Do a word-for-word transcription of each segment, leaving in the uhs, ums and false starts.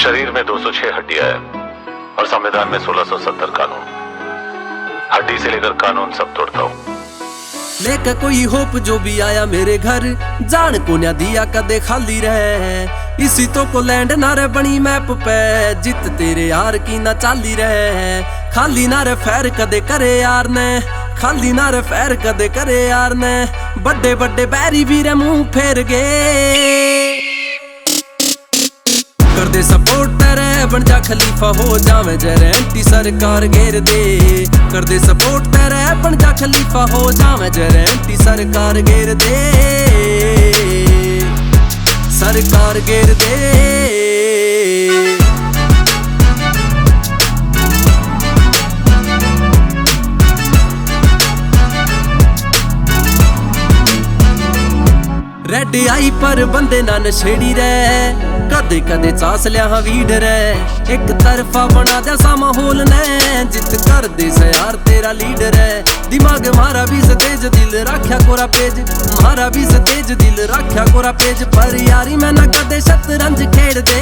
शरीर में दो सौ छह हड्डियां है और संविधान में सोलह सौ सत्तर कानून। हड्डी से लेकर कानून सब तोड़ता हूँ। लेकर कोई होप जो भी आया मेरे घर, जान को न्या दिया कदे खाली रहे। इसी तो को लैंड नारे बनी मैप पे, जित तेरे यार की ना चाली रहे। खाली नारे फैर कदे करे यार ने, खाली नारे फैर कदे करे यार ने। बड़े बड़े बैरी भी रे मुंह फेर गए। कर दे सपोर्टर बन जा खलीफा हो जावे जरे एंटी सरकार घेर दे। कर दे सपोर्टर बन जा खलीफा हो जावे जरे एंटी सरकार घेर दे। सरकार घेर दे। रेड आई पर बंदे ना नशेड़ी रे, कदे कदे चास लिया हाँ वीड रे। एक तरफा बना दे सा माहौल ने, जित कर दे से यार तेरा लीडर है। दिमाग मारा भी से तेज, दिल राख्या कोरा पेज। मारा भी से तेज, दिल राख्या कोरा पेज। पर यारी मैं ना कदे शतरंज खेड़ दे।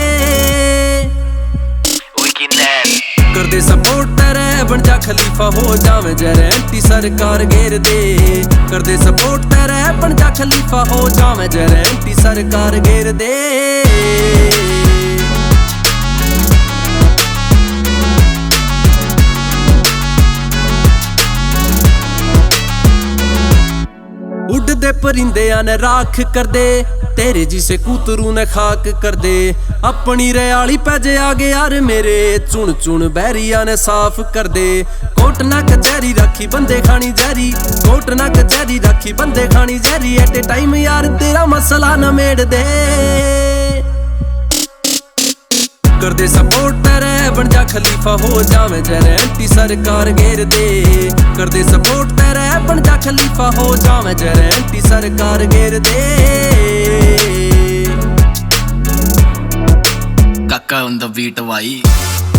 कर दे सपोर्टर बन जा खलीफा हो जावे जरे एंटी सरकार घेर दे। कर दे सपोर्टर बन जा खलीफा हो जावे जरे एंटी सरकार घेर दे। उड़दे परिंदे ने राख कर दे, तेरे जिसे कूतरू ने खाक कर दे। अपनी रयाली पैजे आगे यार मेरे, चुन चुन बैरिया ने साफ कर दे। कोट ना कचहरी रखी बंदे खानी जहरी, कोट ना कचहरी रखी बंदे खानी जहरी। एट ए टाइम यार तेरा मसला न मेड़ दे। कर दे सपोर्टर बन जा खलीफा हो जावे जरे एंटी सरकार घेर दे। कर दे सपोर्टर बन जा खलीफा हो जावे जरे एंटी सरकार घेर दे। काका on the beat भाई।